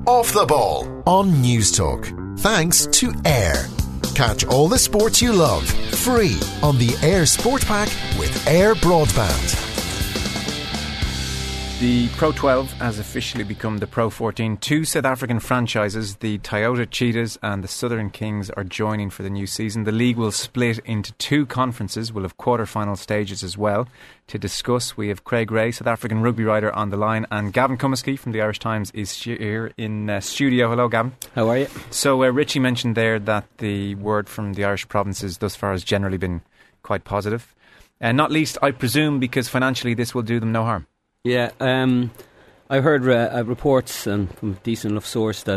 Off the Ball on News Talk. Thanks to Air. Catch all the sports you love free on the Air Sport Pack with Air Broadband. The Pro 12 has officially become the Pro 14. Two South African franchises, the Toyota Cheetahs and the Southern Kings, are joining for the new season. The league will split into two conferences. We'll have quarter-final stages as well. To discuss, we have Craig Ray, South African rugby writer, on the line, and Gavin Cummiskey from the Irish Times is here in studio. Hello, Gavin. How are you? So Richie mentioned there that the word from the Irish provinces thus far has generally been quite positive. And not least, I presume, because financially this will do them no harm. Yeah, I heard reports and from a decent enough source that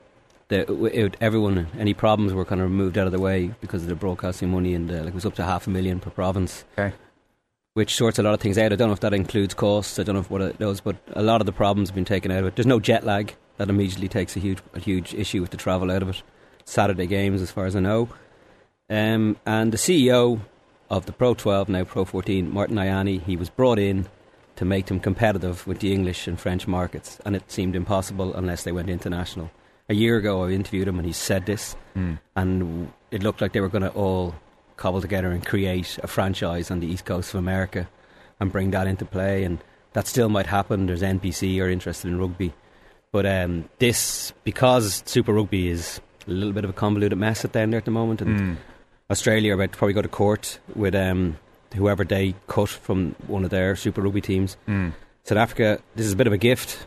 everyone, any problems were kind of moved out of the way because of the broadcasting money, and it was up to $500,000 per province, okay, which sorts a lot of things out. I don't know if that includes costs. I don't know what it does, but a lot of the problems have been taken out of it. There's no jet lag. That immediately takes a huge issue with the travel out of it. Saturday games, as far as I know, and the CEO of the Pro 12, now Pro 14, Martin Ianni, he was brought in to make them competitive with the English and French markets, and it seemed impossible unless they went international. A year ago I interviewed him and he said this, and it looked like they were going to all cobble together and create a franchise on the east coast of America and bring that into play, and that still might happen. There's NBC are interested in rugby, but this, because Super Rugby is a little bit of a convoluted mess down there at the moment, and Australia are about to probably go to court with whoever they cut from one of their Super Rugby teams. South Africa, this is a bit of a gift.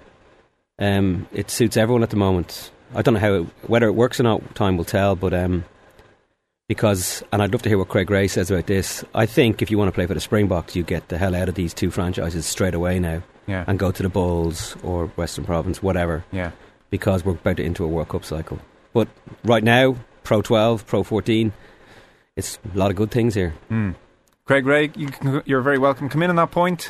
It suits everyone at the moment. I don't know whether it works or not, time will tell, but because, and I'd love to hear what Craig Ray says about this, I think if you want to play for the Springboks, you get the hell out of these two franchises straight away now, and go to the Bulls or Western Province, whatever, because we're about to into a World Cup cycle. But right now, Pro 12, Pro 14, it's a lot of good things here. Craig Ray, you're very welcome. Come in on that point.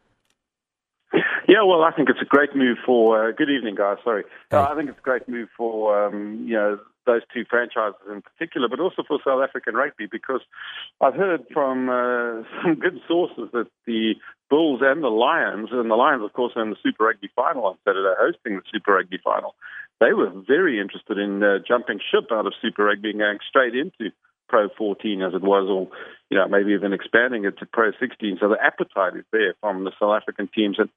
Yeah, well, I think it's a great move for... good evening, guys. Sorry. Hey. I think it's a great move for, those two franchises in particular, but also for South African rugby, because I've heard from some good sources that the Bulls and the Lions, of course, are in the Super Rugby final on Saturday, hosting the Super Rugby final, they were very interested in jumping ship out of Super Rugby and going straight into Pro 14 as it was, or maybe even expanding it to Pro 16. So the appetite is there from the South African teams, and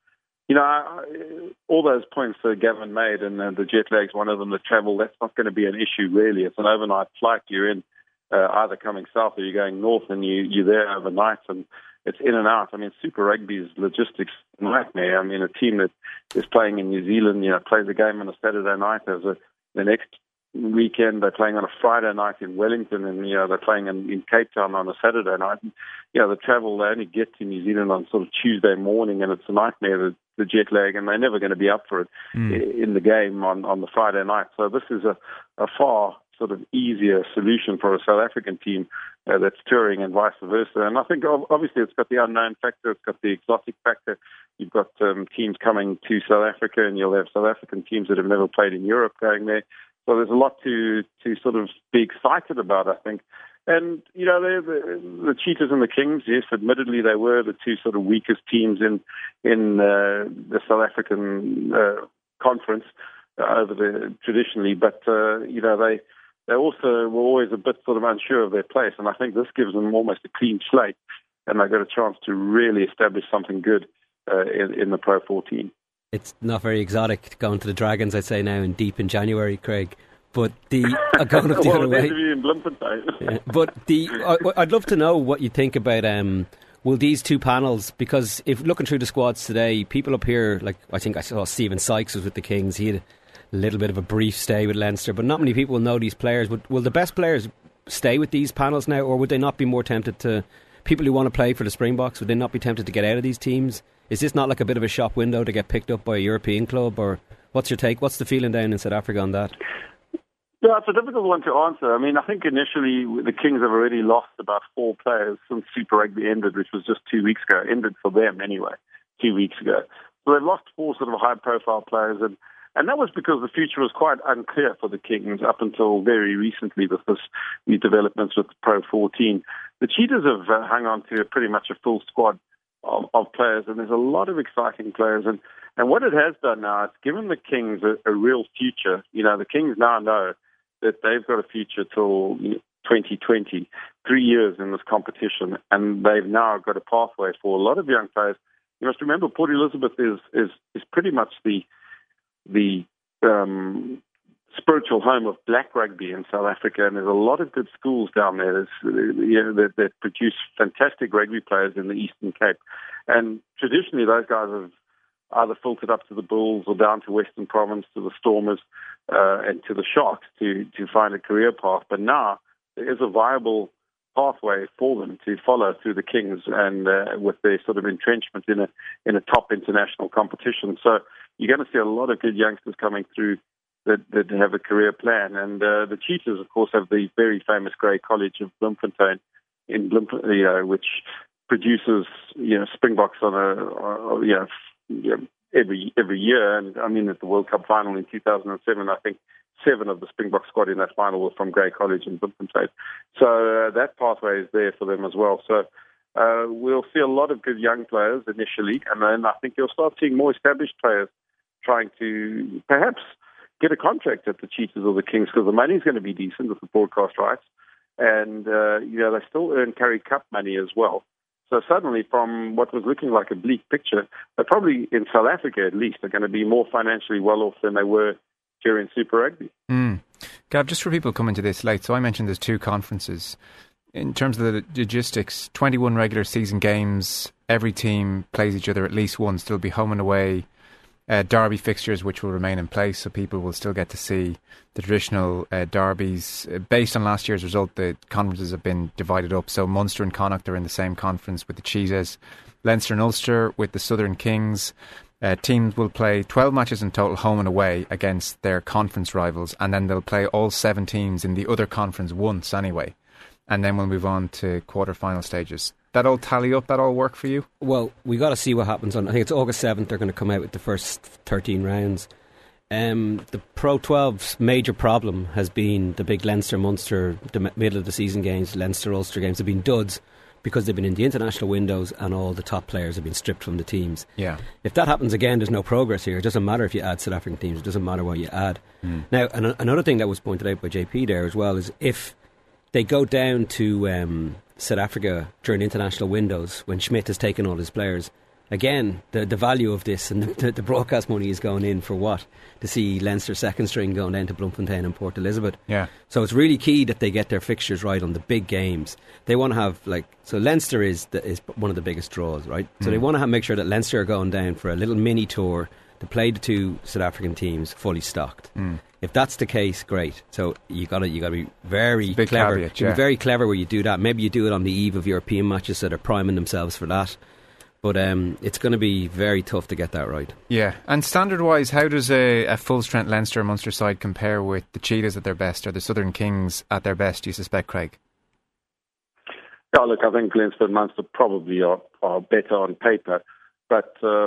all those points that Gavin made, and the jet lag's one of them. The travel, that's not going to be an issue really. It's an overnight flight. You're in either coming south or you're going north, and you're there overnight, and it's in and out. I mean, Super Rugby's logistics nightmare. I mean, a team that is playing in New Zealand, plays a game on a Saturday night, the next weekend they're playing on a Friday night in Wellington, and they're playing in Cape Town on a Saturday night. And, the travel, they only get to New Zealand on sort of Tuesday morning, and it's a nightmare, the jet lag, and they're never going to be up for it in the game on the Friday night. So this is a far sort of easier solution for a South African team that's touring, and vice versa. And I think obviously it's got the unknown factor, it's got the exotic factor. You've got teams coming to South Africa, and you'll have South African teams that have never played in Europe going there. So there's a lot to sort of be excited about, I think. And, the Cheetahs and the Kings, yes, admittedly they were the two sort of weakest teams in the South African conference traditionally. But, they also were always a bit sort of unsure of their place. And I think this gives them almost a clean slate, and they've got a chance to really establish something good in the Pro 14. It's not very exotic going to the Dragons, I'd say, now in January, Craig. But going up the other way. In but I'd love to know what you think about will these two panels, because if looking through the squads today, people up here, like I think I saw Stephen Sykes was with the Kings. He had a little bit of a brief stay with Leinster, but not many people will know these players. But will the best players stay with these panels now, or would they not be more tempted to, people who want to play for the Springboks, would they not be tempted to get out of these teams? Is this not like a bit of a shop window to get picked up by a European club, or what's your take? What's the feeling down in South Africa on that? Yeah, it's a difficult one to answer. I mean, I think initially the Kings have already lost about 4 players since Super Rugby ended, which was just 2 weeks ago. Ended for them anyway, 2 weeks ago. So they've lost 4 sort of high-profile players, and that was because the future was quite unclear for the Kings up until very recently with these developments with the Pro 14. The Cheetahs have hung on to pretty much a full squad of players, and there's a lot of exciting players. And And what it has done now, it's given the Kings a real future. The Kings now know that they've got a future till 2020, 3 years in this competition, and they've now got a pathway for a lot of young players. You must remember, Port Elizabeth is pretty much the spiritual home of black rugby in South Africa, and there's a lot of good schools down there that produce fantastic rugby players in the Eastern Cape. And traditionally, those guys have either filtered up to the Bulls or down to Western Province, to the Stormers, and to the Sharks to find a career path. But now there is a viable pathway for them to follow through the Kings, and with their sort of entrenchment in a top international competition. So you're going to see a lot of good youngsters coming through that have a career plan. And the Cheetahs, of course, have the very famous Grey College of Bloemfontein in Bloemfontein, which produces Springboks on every year. And I mean, at the World Cup final in 2007, I think 7 of the Springbok squad in that final were from Grey College in Bloemfontein. So that pathway is there for them as well. So we'll see a lot of good young players initially, and then I think you'll start seeing more established players trying to perhaps get a contract at the Cheetahs or the Kings, because the money's going to be decent with the broadcast rights, and they still earn Currie Cup money as well. So suddenly, from what was looking like a bleak picture, they probably in South Africa at least are going to be more financially well off than they were during Super Rugby. Gav, just for people coming to this late, so I mentioned there's 2 conferences. In terms of the logistics, 21 regular season games, every team plays each other at least once. There'll be home and away derby fixtures which will remain in place, so people will still get to see the traditional derbies. Based on last year's result, the conferences have been divided up, so Munster and Connacht are in the same conference with the Cheetahs, Leinster and Ulster with the Southern Kings. Teams will play 12 matches in total home and away against their conference rivals, and then they'll play all 7 teams in the other conference once anyway, and then we'll move on to quarter-final stages. That all tally up? That all work for you? Well, we got to see what happens on. I think it's August 7th. They're going to come out with the first 13 rounds. The Pro 12's major problem has been the big Leinster-Munster middle of the season games. Leinster-Ulster games have been duds because they've been in the international windows and all the top players have been stripped from the teams. Yeah. If that happens again, there's no progress here. It doesn't matter if you add South African teams. It doesn't matter what you add. Now, another thing that was pointed out by JP there as well is if they go down to South Africa during international windows when Schmidt has taken all his players, again, the value of this and the broadcast money is going in for what? To see Leinster second string going down to Bloemfontein and Port Elizabeth. Yeah. So it's really key that they get their fixtures right on the big games. They want to have, so Leinster is one of the biggest draws, right? So they want to make sure that Leinster are going down for a little mini tour to play the 2 South African teams fully stocked. If that's the case, great. So you got to be very clever. Caveat, be very clever where you do that. Maybe you do it on the eve of European matches that are priming themselves for that. But it's going to be very tough to get that right. Yeah. And standard-wise, how does a full-strength Leinster or Munster side compare with the Cheetahs at their best or the Southern Kings at their best, do you suspect, Craig? Yeah, look, I think Leinster and Munster probably are better on paper. But, the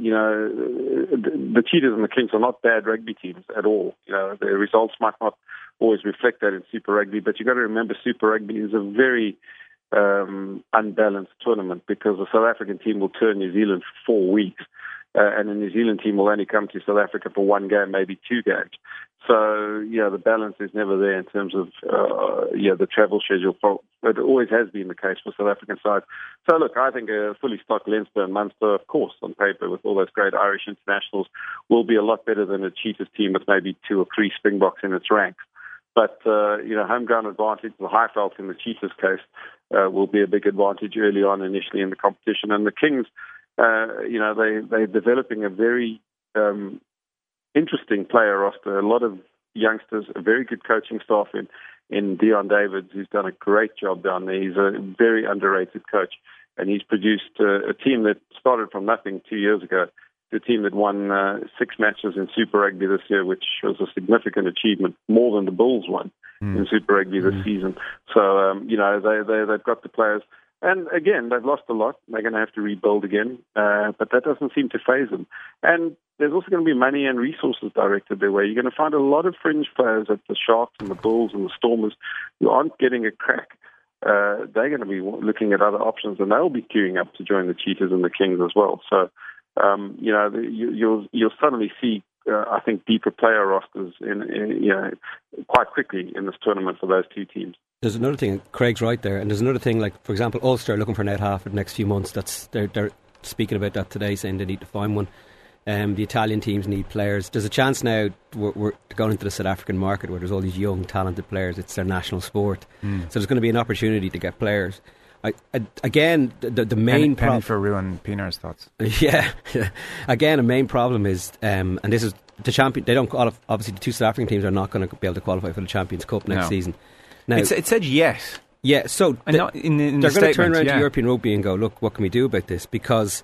Cheetahs and the Kings are not bad rugby teams at all. Their results might not always reflect that in Super Rugby, but you've got to remember Super Rugby is a very unbalanced tournament because the South African team will tour New Zealand for 4 weeks, and the New Zealand team will only come to South Africa for 1 game, maybe 2 games. So, the balance is never there in terms of, the travel schedule. It always has been the case for South African sides. So, look, I think a fully stocked Leinster and Munster, of course, on paper, with all those great Irish internationals, will be a lot better than a Cheetahs team with maybe 2 or 3 Springboks in its ranks. But, home ground advantage, the Highveld in the Cheetahs case, will be a big advantage early on initially in the competition. And the Kings, they're developing a very interesting player roster, a lot of youngsters, a very good coaching staff in Dion Davids, who's done a great job down there. He's a very underrated coach, and he's produced a team that started from nothing 2 years ago to a team that won 6 matches in Super Rugby this year, which was a significant achievement, more than the Bulls won in Super Rugby this season. So, they've got the players. And again, they've lost a lot. They're going to have to rebuild again, but that doesn't seem to faze them. And there's also going to be money and resources directed their way. You're going to find a lot of fringe players at the Sharks and the Bulls and the Stormers who aren't getting a crack. They're going to be looking at other options, and they'll be queuing up to join the Cheetahs and the Kings as well. So, you'll suddenly see, I think, deeper player rosters quite quickly in this tournament for those two teams. There's another thing, Craig's right there, and there's another thing, like, for example, Ulster are looking for an out half for the next few months. They're speaking about that today, saying they need to find one. The Italian teams need players. There's a chance now we're going into the South African market where there's all these young, talented players. It's their national sport. So there's going to be an opportunity to get players. Again, the main problem for Ruan Pinar's thoughts. Yeah. Again, a main problem is, and this is the champion. They don't obviously the two South African teams are not going to be able to qualify for the Champions Cup next season. Now, it said yes. Yeah, so they're going to turn around to European rugby and go, look, what can we do about this? Because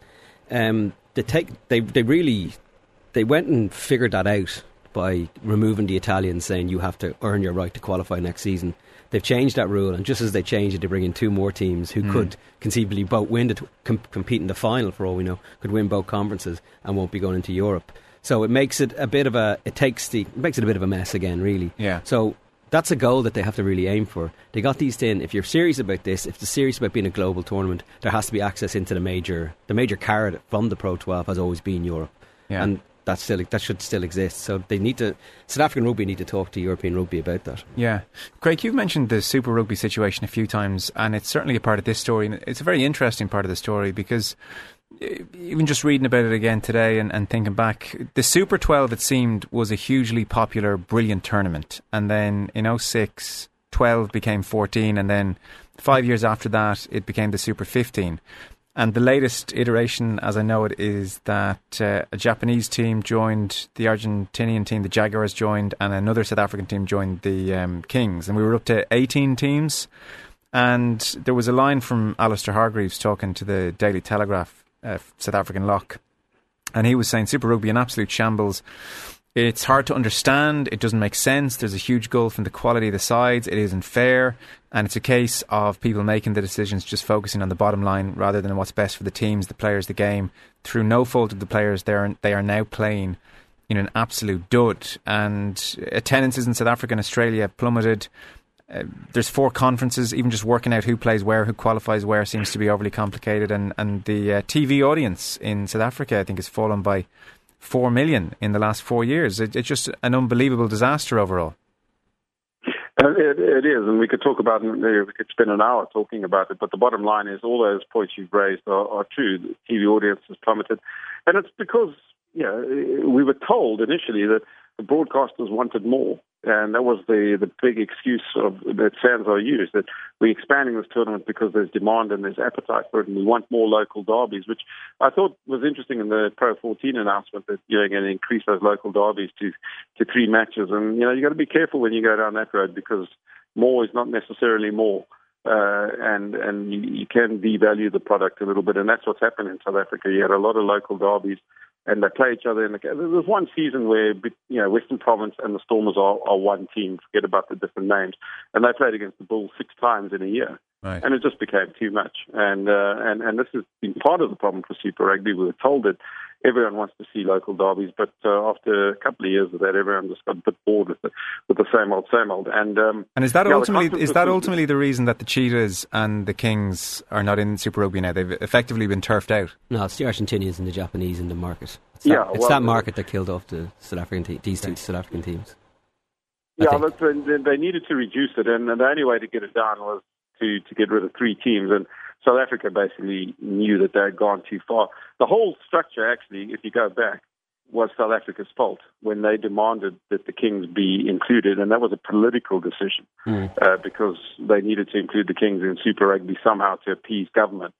they went and figured that out by removing the Italians, saying you have to earn your right to qualify next season. They've changed that rule, and just as they change it, they bring in two more teams who could conceivably both win compete in the final, for all we know, could win both conferences and won't be going into Europe. So it makes it a bit of a mess again, really. Yeah. So that's a goal that they have to really aim for. They got these in. If you're serious about this, if they're serious about being a global tournament, there has to be access into the major carrot from the Pro 12 has always been Europe. Yeah. And that should still exist. So South African rugby need to talk to European rugby about that. Yeah. Craig, you've mentioned the Super Rugby situation a few times, and it's certainly a part of this story. And it's a very interesting part of the story because even just reading about it again today and thinking back, the Super 12, it seemed, was a hugely popular, brilliant tournament. And then in 2006, 12 became 14, and then 5 years after that, it became the Super 15. And the latest iteration, as I know it, is that a Japanese team joined the Argentinian team, the Jaguars joined, and another South African team joined the Kings. And we were up to 18 teams. And there was a line from Alistair Hargreaves talking to the Daily Telegraph, South African lock. And he was saying, Super Rugby, an absolute shambles. It's hard to understand. It doesn't make sense. There's a huge gulf in the quality of the sides. It isn't fair. And it's a case of people making the decisions just focusing on the bottom line rather than what's best for the teams, the players, the game. Through no fault of the players, they are now playing in an absolute dud. And attendances in South Africa and Australia plummeted. There's 4 conferences. Even just working out who plays where, who qualifies where seems to be overly complicated. And the TV audience in South Africa, I think, has fallen by 4 million in the last 4 years. It's just an unbelievable disaster overall. It is, and we could talk about it, we could spend an hour talking about it, but the bottom line is all those points you've raised are true. The TV audience has plummeted, and it's because we were told initially that the broadcasters wanted more, and that was the big excuse that SANZAAR used, that we're expanding this tournament because there's demand and there's appetite for it, and we want more local derbies, which I thought was interesting in the Pro 14 announcement, that you're going to increase those local derbies to 3 matches. And you got to be careful when you go down that road, because more is not necessarily more, and you can devalue the product a little bit, and that's what's happened in South Africa. You had a lot of local derbies, and they play each other. There was one season where Western Province and the Stormers are one team. Forget about the different names, and they played against the Bulls 6 times in a year, right. And it just became too much. And this has been part of the problem for Super Rugby. We were told that everyone wants to see local derbies, but after a couple of years of that, everyone just got a bit bored with the same old. And is that ultimately the reason that the Cheetahs and the Kings are not in Super Rugby now? They've effectively been turfed out. No, it's the Argentinians and the Japanese in the market. It's that market that killed off the South African these two South African teams. Yeah, but they needed to reduce it, and the only way to get it down was to get rid of 3 teams. And South Africa basically knew that they had gone too far. The whole structure, actually, if you go back, was South Africa's fault when they demanded that the Kings be included, and that was a political decision because they needed to include the Kings in Super Rugby somehow to appease government.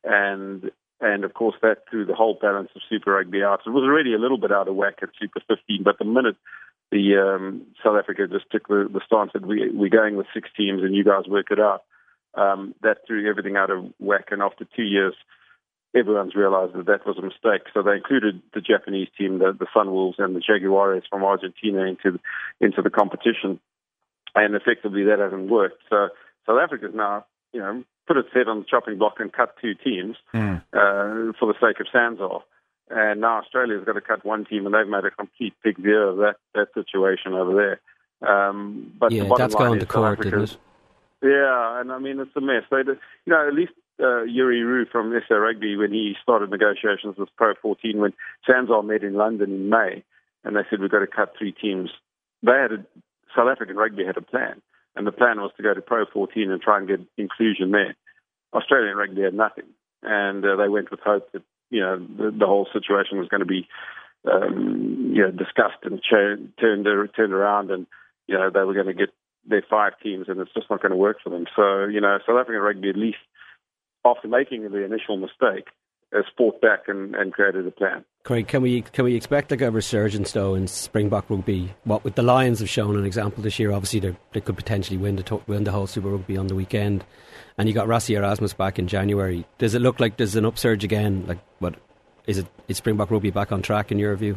And of course, that threw the whole balance of Super Rugby out. It was already a little bit out of whack at Super 15, but the minute the South Africa just took the stance that we're going with 6 teams and you guys work it out, that threw everything out of whack. And after 2 years, everyone's realized that was a mistake. So they included the Japanese team, the Sunwolves and the Jaguares from Argentina into the competition. And effectively that hasn't worked. So South Africa's now, put its head on the chopping block and cut 2 teams for the sake of SANZAAR. And now Australia's got to cut 1 team, and they've made a complete big deal of that situation over there. But yeah, the bottom that's line going is to court, isn't it? Yeah, and I mean, it's a mess. At least Yuri Roux from SA Rugby when he started negotiations with Pro 14 when Sanzar met in London in May, and they said we've got to cut 3 teams. South African Rugby had a plan, and the plan was to go to Pro 14 and try and get inclusion there. Australian Rugby had nothing, and they went with hope that the whole situation was going to be discussed and turned around, and they were going to get their 5 teams, and it's just not going to work for them. So South African Rugby, at least after making the initial mistake, has fought back and created a plan. Craig, can we expect like a resurgence though in Springbok Rugby? What with the Lions have shown an example this year. Obviously, they could potentially win the whole Super Rugby on the weekend, and you got Rassie Erasmus back in January. Does it look like there's an upsurge again? Like, what is Springbok Rugby back on track in your view?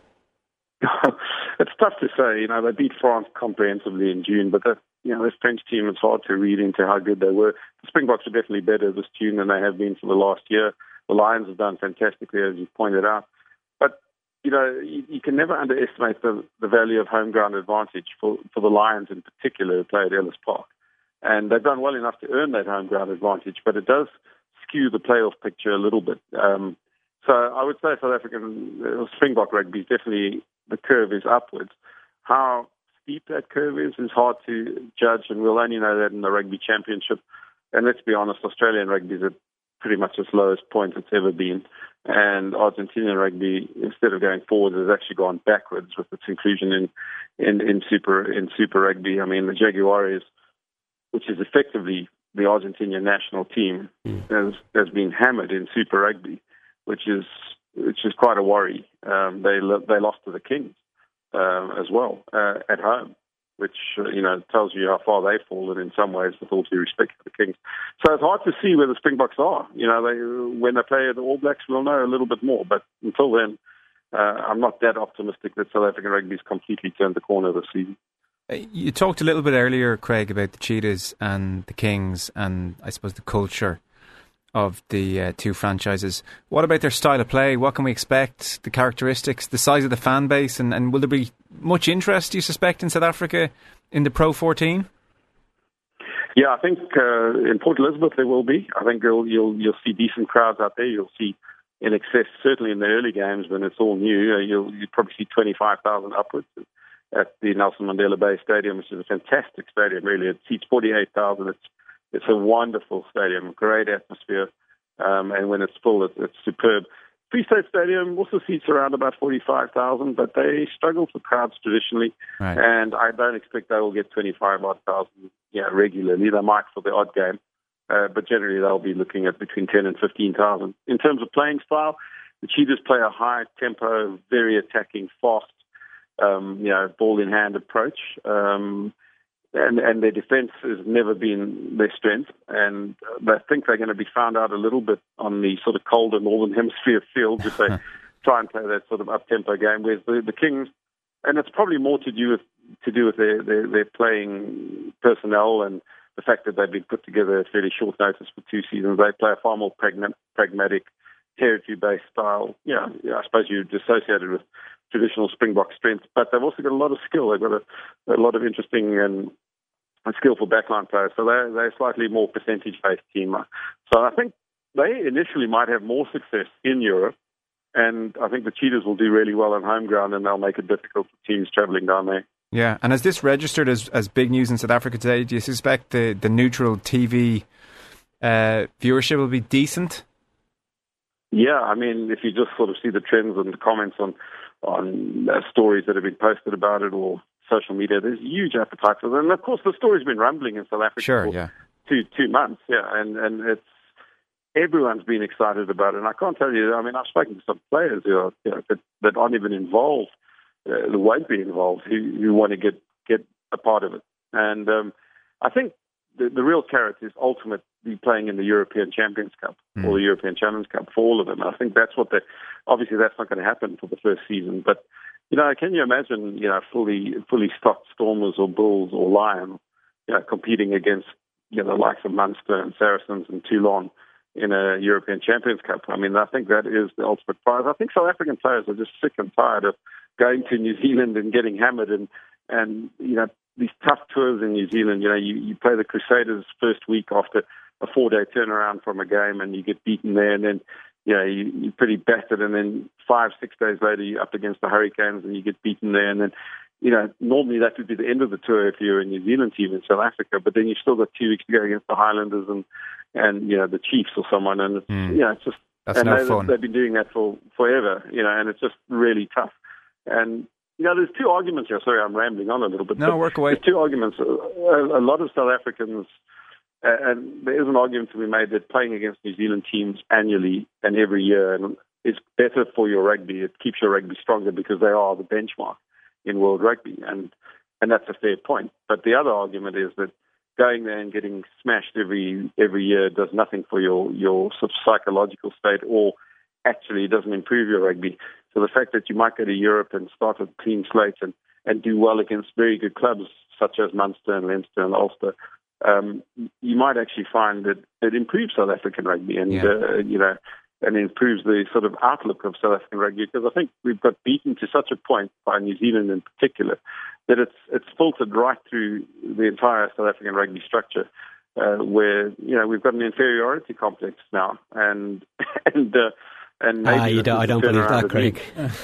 It's tough to say. They beat France comprehensively in June, but this French team, it's hard to read into how good they were. The Springboks are definitely better this June than they have been for the last year. The Lions have done fantastically, as you pointed out. But, you can never underestimate the value of home ground advantage for the Lions in particular who play at Ellis Park. And they've done well enough to earn that home ground advantage, but it does skew the playoff picture a little bit. So I would say South African Springbok Rugby is definitely, the curve is upwards. How steep that curve is hard to judge, and we'll only know that in the Rugby Championship. And let's be honest, Australian Rugby is at pretty much its lowest point it's ever been. And Argentinian Rugby, instead of going forward, has actually gone backwards with its inclusion in Super Rugby. I mean, the Jaguares, which is effectively the Argentinian national team, has been hammered in Super Rugby, which is quite a worry. They lost to the Kings as well at home, which tells you how far they've fallen in some ways, with all due respect to the Kings. So it's hard to see where the Springboks are. When they play the All Blacks, we'll know a little bit more. But until then, I'm not that optimistic that South African Rugby's completely turned the corner this season. You talked a little bit earlier, Craig, about the Cheetahs and the Kings, and I suppose the culture of the 2 franchises. What about their style of play? What can we expect? The characteristics, the size of the fan base, and will there be much interest, do you suspect, in South Africa in the Pro 14? Yeah, I think in Port Elizabeth there will be. I think you'll see decent crowds out there. You'll see in excess, certainly in the early games when it's all new, you'll probably see 25,000 upwards at the Nelson Mandela Bay Stadium, which is a fantastic stadium, really. It seats 48,000. It's a wonderful stadium, great atmosphere, and when it's full, it's superb. Free State Stadium also seats around about 45,000, but they struggle for crowds traditionally, right. And I don't expect they will get 25,000 regularly. They might for the odd game, but generally they'll be looking at between 10 and 15,000. In terms of playing style, the Cheetahs play a high tempo, very attacking, fast, ball-in-hand approach. And their defence has never been their strength, and they think they're going to be found out a little bit on the sort of colder Northern Hemisphere fields if they try and play that sort of up-tempo game. Whereas the Kings, and it's probably more to do with their playing personnel and the fact that they've been put together at fairly short notice for 2 seasons. They play a far more pragmatic, territory-based style. I suppose you'd associate it with traditional Springbok strength, but they've also got a lot of skill. They've got a lot of interesting and skillful backline players, so they're a slightly more percentage-based team. So I think they initially might have more success in Europe, and I think the Cheetahs will do really well on home ground, and they'll make it difficult for teams travelling down there. Yeah, and is this registered as big news in South Africa today? Do you suspect the neutral TV viewership will be decent? Yeah, I mean, if you just sort of see the trends and the comments on stories that have been posted about it or social media, there's huge appetite for them. And of course, the story's been rumbling in South Africa for 2 months, and it's everyone's been excited about it. And I can't tell you, I mean, I've spoken to some players who are, that aren't even involved, who won't be involved, who want to get a part of it. And I think the real carrot is ultimately playing in the European Champions Cup or the European Challenge Cup for all of them. I think that's what obviously that's not going to happen for the first season, but can you imagine, fully stocked Stormers or Bulls or Lions, competing against, the likes of Munster and Saracens and Toulon in a European Champions Cup? I mean, I think that is the ultimate prize. I think South African players are just sick and tired of going to New Zealand and getting hammered and these tough tours in New Zealand. You play the Crusaders first week after a 4-day turnaround from a game and you get beaten there, and then you're pretty battered, and then 5-6 days later you're up against the Hurricanes and you get beaten there, and then normally that would be the end of the tour if you're a New Zealand team in South Africa, but then you've still got 2 weeks to go against the Highlanders and the Chiefs or someone, and it's, it's just that's no fun. They've been doing that for forever, and it's just really tough. And there's 2 arguments here. Sorry, I'm rambling on a little bit. No, work away. There's 2 arguments. A lot of South Africans, and there is an argument to be made that playing against New Zealand teams annually and every year is better for your rugby. It keeps your rugby stronger because they are the benchmark in world rugby, and that's a fair point. But the other argument is that going there and getting smashed every year does nothing for your sort of psychological state, or actually doesn't improve your rugby. So the fact that you might go to Europe and start with a clean slate and do well against very good clubs such as Munster and Leinster and Ulster, you might actually find that it improves South African rugby and and improves the sort of outlook of South African rugby, because I think we've got beaten to such a point by New Zealand in particular that it's filtered right through the entire South African rugby structure, where we've got an inferiority complex now, and maybe I don't believe that, Craig.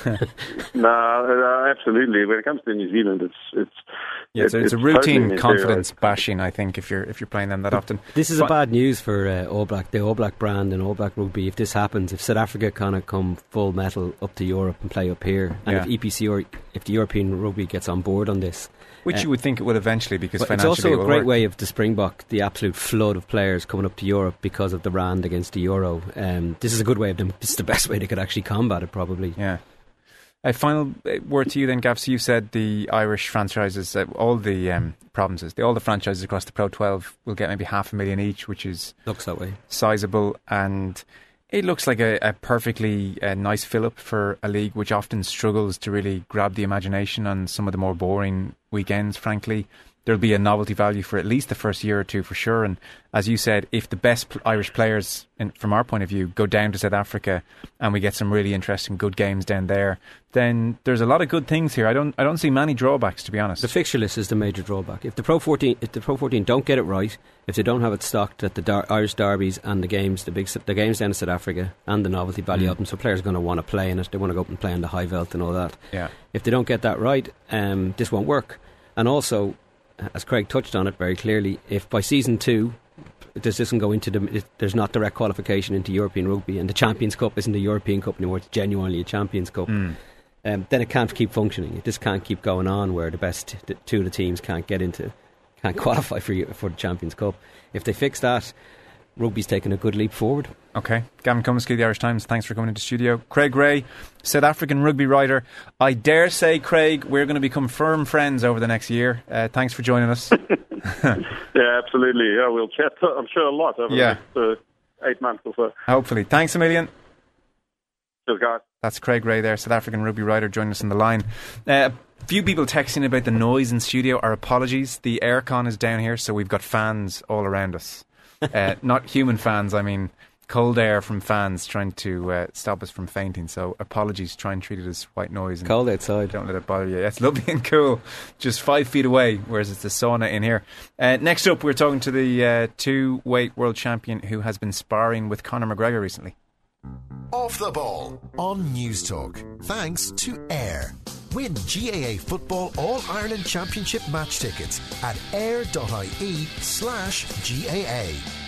No, absolutely. When it comes to New Zealand, it's a routine totally confidence bashing, I think, if you're playing them that often. This is a bad news for the All Black brand and All Black rugby. If this happens, if South Africa kind of come full metal up to Europe and play up here, and if EPC or if the European rugby gets on board on this, which you would think it would eventually, because financially it's also a great work. way of the Springbok, the absolute flood of players coming up to Europe because of the rand against the euro. This is a good way of them. This is the best way they could actually combat it, probably. Yeah. A final word to you then, Gav. So you said the Irish franchises, all the provinces, all the franchises across the Pro 12 will get maybe $500,000 each, which is looks that way sizable, and it looks like a perfectly nice fill-up for a league which often struggles to really grab the imagination on some of the more boring weekends, frankly. There'll be a novelty value for at least the first year or two for sure, and as you said, if the best Irish players, from our point of view, go down to South Africa and we get some really interesting good games down there, then there's a lot of good things here. I don't see many drawbacks, to be honest. The fixture list is the major drawback. If the Pro 14 don't get it right, if they don't have it stocked at the Irish derbies and the games down in South Africa and the novelty value of them, so players are going to want to play in it. They want to go up and play in the high veld and all that. Yeah. If they don't get that right, this won't work. And also, as Craig touched on it very clearly, if by season 2 this doesn't go into there's not direct qualification into European rugby, and the Champions Cup isn't a European Cup anymore, it's genuinely a Champions Cup, then it can't keep functioning. It just can't keep going on where the best 2 of the teams can't qualify for the Champions Cup. If they fix that, rugby's taken a good leap forward. Okay. Gavin Cummiskey, the Irish Times, thanks for coming into studio. Craig Ray, South African rugby writer. I dare say, Craig, we're going to become firm friends over the next year. Thanks for joining us. Yeah, absolutely. Yeah, we'll chat, I'm sure, a lot over the next 8 months or so. Hopefully. Thanks a million. Cheers, guys. That's Craig Ray there, South African rugby writer, joining us on the line. Few people texting about the noise in studio. Our apologies. The aircon is down here, so we've got fans all around us. Not human fans, I mean cold air from fans trying to stop us from fainting. So apologies, try and treat it as white noise. And cold outside. Don't let it bother you. Yeah, it's lovely and cool, just 5 feet away, whereas it's the sauna in here. Next up, we're talking to the 2-weight world champion who has been sparring with Conor McGregor recently. Off the Ball on News Talk. Thanks to Air. Win GAA Football All-Ireland Championship match tickets at air.ie/GAA.